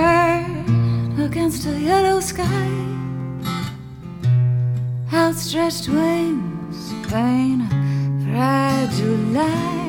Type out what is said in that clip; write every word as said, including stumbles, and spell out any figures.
bird against a yellow sky, outstretched wings paint a fragile light.